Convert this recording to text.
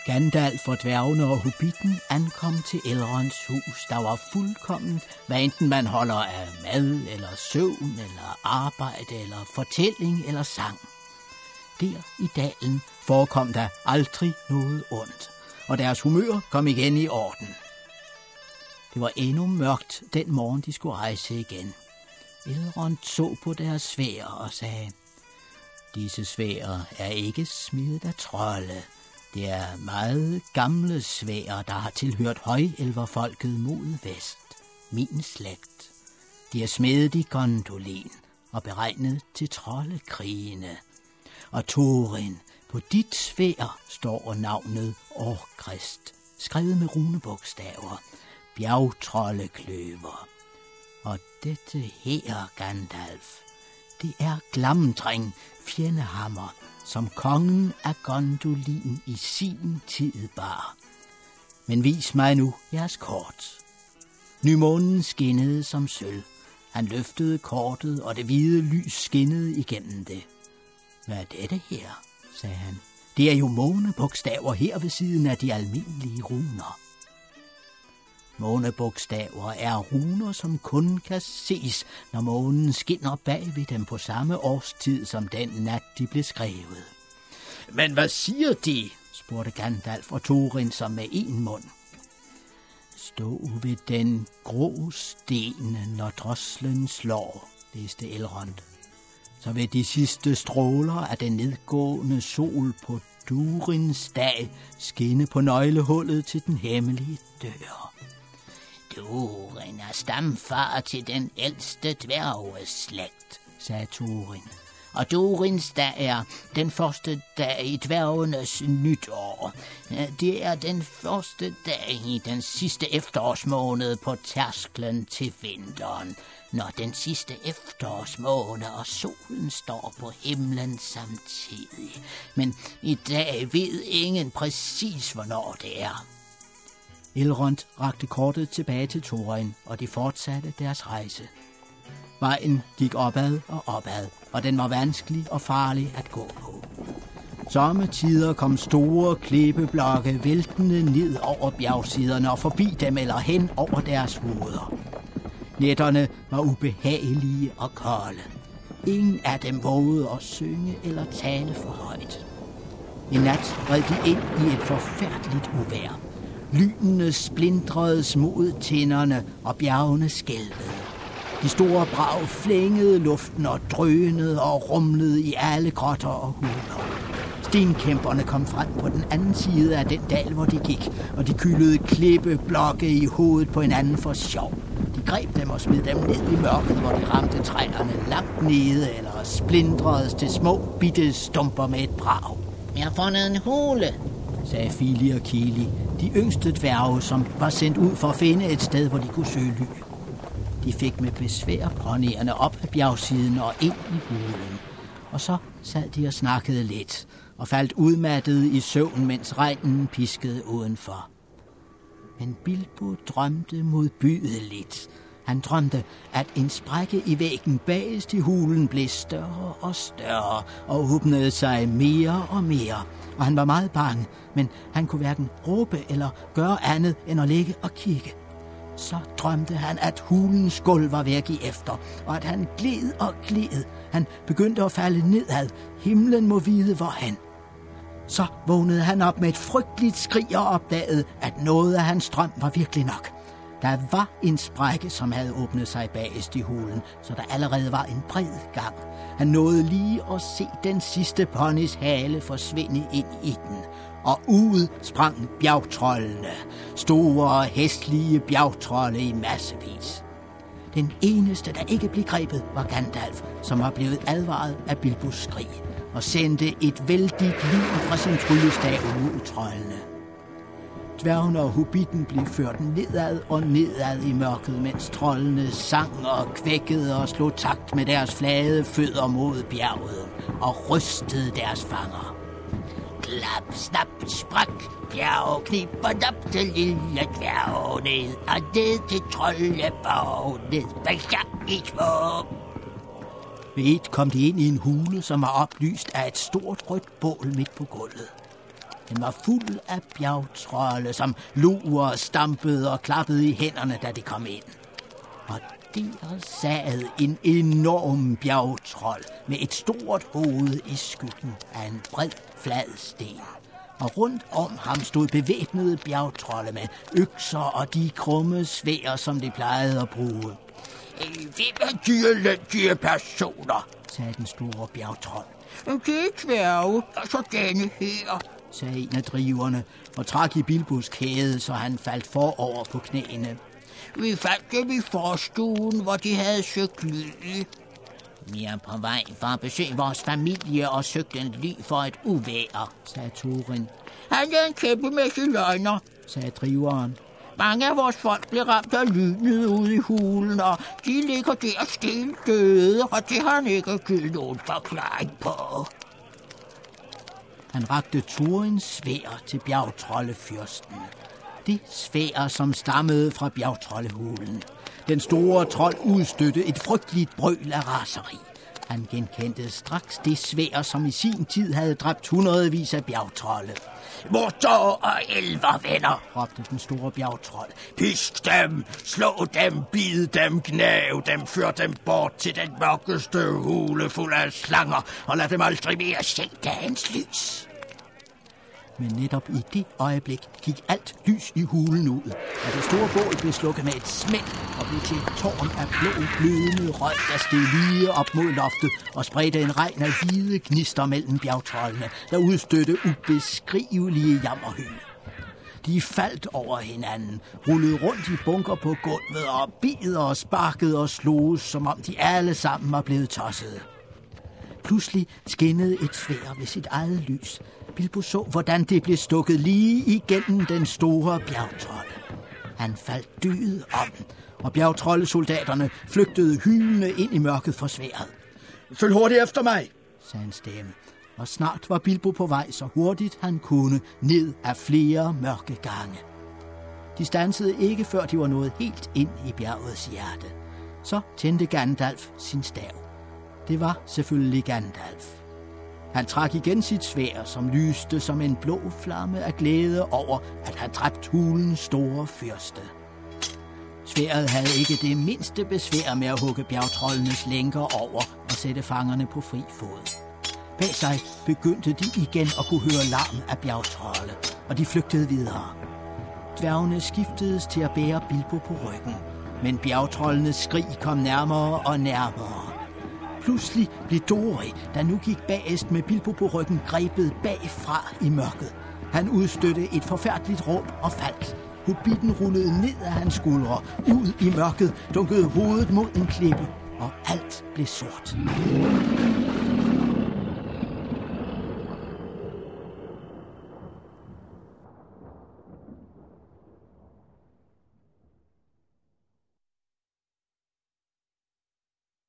Gandalf og dværgene og hobbitten ankom til Elronds hus, der var fuldkomment, hvad enten man holder af mad, eller søvn, eller arbejde, eller fortælling, eller sang. Der i dalen forekom der aldrig noget ondt, og deres humør kom igen i orden. Det var endnu mørkt den morgen, de skulle rejse igen. Elrond så på deres sværd og sagde, disse sværd er ikke smidet af trolde. Det er meget gamle sværd, der har tilhørt højelverfolket mod vest, min slægt. De er smedet i Gondolin og beregnet til troldekrigene. Og Thorin, på dit sværd står navnet Orkrist, skrevet med runebogstaver, bjergtroldekløver. Og dette her, Gandalf, det er Glamdring Fjennehammer, som kongen af Gondolin i sin tid bar. Men vis mig nu jeres kort. Nymånen skinnede som sølv. Han løftede kortet, og det hvide lys skinnede igennem det. Hvad er dette her, sagde han. Det er jo månebogstaver her ved siden af de almindelige runer. Månebogstaver er runer, som kun kan ses, når månen skinner bag ved dem på samme årstid som den nat, de blev skrevet. Men hvad siger de? Spurgte Gandalf og Thorin som med en mund. Stå ved den grå sten, når droslen slår, læste Elrond. Så ved de sidste stråler af den nedgående sol på Durins dag skinne på nøglehullet til den hemmelige dør. Durin er stamfar til den ældste dværgeslægt, sagde Thorin. Og Durins dag er den første dag i dværgenes nytår. Det er den første dag i den sidste efterårsmåned på tærsklen til vinteren, når den sidste efterårsmåned og solen står på himlen samtidig. Men i dag ved ingen præcis, hvornår det er. Elrond rakte kortet tilbage til Thorin, og de fortsatte deres rejse. Vejen gik opad, og den var vanskelig og farlig at gå på. Sommetider kom store klippeblokke væltende ned over bjergsiderne og forbi dem eller hen over deres hoveder. Nætterne var ubehagelige og kolde. Ingen af dem vågede at synge eller tale for højt. En nat red de ind i et forfærdeligt uvejr. Lynene splintredes mod tinderne, og bjergene skælvede. De store brag flængede luften og drønede og rumlede i alle grotter og huler. Stenkæmperne kom frem på den anden side af den dal, hvor de gik, og de kyldede klippeblokke i hovedet på hinanden for sjov. De greb dem og smed dem ned i mørket, hvor de ramte træerne langt nede eller splintredes til små bitte stumper med et brag. Jeg har fundet en hule, sagde Fili og Kili, de yngste dværge, som var sendt ud for at finde et sted, hvor de kunne søge ly. De fik med besvær ponyerne op ad bjergsiden og ind i hulen. Og så sad de og snakkede lidt og faldt udmattet i søvn, mens regnen piskede udenfor. Men Bilbo drømte modbydeligt. Han drømte, at en sprække i væggen bagerst i hulen blev større og større og åbnede sig mere og mere. Og han var meget bange, men han kunne hverken råbe eller gøre andet end at ligge og kigge. Så drømte han, at hulens gulv var ved at give efter, og at han gled og gled. Han begyndte at falde nedad. Himlen må vide, hvorhen. Så vågnede han op med et frygteligt skrig og opdagede, at noget af hans drøm var virkelig nok. Der var en sprække, som havde åbnet sig bagerst i hulen, så der allerede var en bred gang. Han nåede lige at se den sidste ponys hale forsvinde ind i den. Og ud sprang bjergtrollene. Store, hæslige bjergtrolde i massevis. Den eneste, der ikke blev grebet, var Gandalf, som var blevet advaret af Bilbos skrig og sendte et vældigt lyn fra sin tryllestav mod troldene. Dværgene og hobbitten blev ført nedad og nedad i mørket, mens troldene sang og kvækkede og slog takt med deres flade fødder mod bjerget og rystede deres fanger. Klap, snap, sprak, bjerg, knip og dap til lille dværg ned, og ned til troldeborg, ned bælger i små. Ved et kom de ind i en hule, som var oplyst af et stort rødt bål midt på gulvet. Den var fuld af bjergtrolde, som log og stampede og klappede i hænderne, da de kom ind. Og der sad en enorm bjergtrold med et stort hoved i skyggen af en bred, flad sten. Og rundt om ham stod bevæbnede bjergtrolde med økser og de krumme sværd, som de plejede at bruge. Hvem er de elendige personer? Sagde den store bjergtrold. Det er dværge, og så denne her, sagde en af driverne og trak i Bilbos kæde, så han faldt forover på knæene. Vi fandt dem i forstuen, hvor de havde søgt ly. Vi er på vej for at besøge vores familie og søgte en ly for et uvejr, sagde Thorin. Han er en kæmpemæssig løgner, sagde driveren. Mange af vores folk blev ramt af lynet ude i hulen, og de ligger der stendøde, og det har han ikke givet nogen forklaring på. Han rakte Thorins sværd til bjergtroldefyrsten. Det sværd, som stammede fra bjergtroldehulen. Den store trold udstødte et frygteligt brøl af raseri. Han genkendte straks det sværd, som i sin tid havde dræbt hundredvis af bjergtrolde. Morder og elvervenner, råbte den store bjergtrold. Pisk dem, slå dem, bid dem, gnav dem, før dem bort til den mørkeste hule fuld af slanger, og lad dem aldrig mere se dagens lys. Men netop i det øjeblik gik alt lys i hulen ud, og det store bål blev slukket med et smæld og blev til et tårn af blå, glødende røg, der steg lige op mod loftet og spredte en regn af hvide gnister mellem bjergtroldene, der udstødte ubeskrivelige jammerhyl. De faldt over hinanden, rullede rundt i bunker på gulvet og bed og sparkede og sloges, som om de alle sammen var blevet tossede. Pludselig skinnede et sværd ved sit eget lys. Bilbo så, hvordan det blev stukket lige igennem den store bjergtrold. Han faldt død om, og bjergtroldesoldaterne flygtede hylende ind i mørket for sværdet. Følg hurtigt efter mig, sagde en stemme, og snart var Bilbo på vej så hurtigt han kunne ned af flere mørke gange. De stansede ikke, før de var nået helt ind i bjergets hjerte. Så tændte Gandalf sin stav. Det var selvfølgelig Gandalf. Han trak igen sit sværd, som lyste som en blå flamme af glæde over at have dræbt hulens store fyrste. Sværdet havde ikke det mindste besvær med at hugge bjergtroldenes lænker over og sætte fangerne på fri fod. Bag sig begyndte de igen at kunne høre larm af bjergtrolde, og de flygtede videre. Dværgene skiftedes til at bære Bilbo på ryggen, men bjergtroldenes skrig kom nærmere og nærmere. Pludselig blev Dori, der nu gik bagest med Bilbo på ryggen, grebet bagfra i mørket. Han udstødte et forfærdeligt råb og faldt. Hobbitten rullede ned af hans skuldre, ud i mørket, dunkede hovedet mod en klippe, og alt blev sort.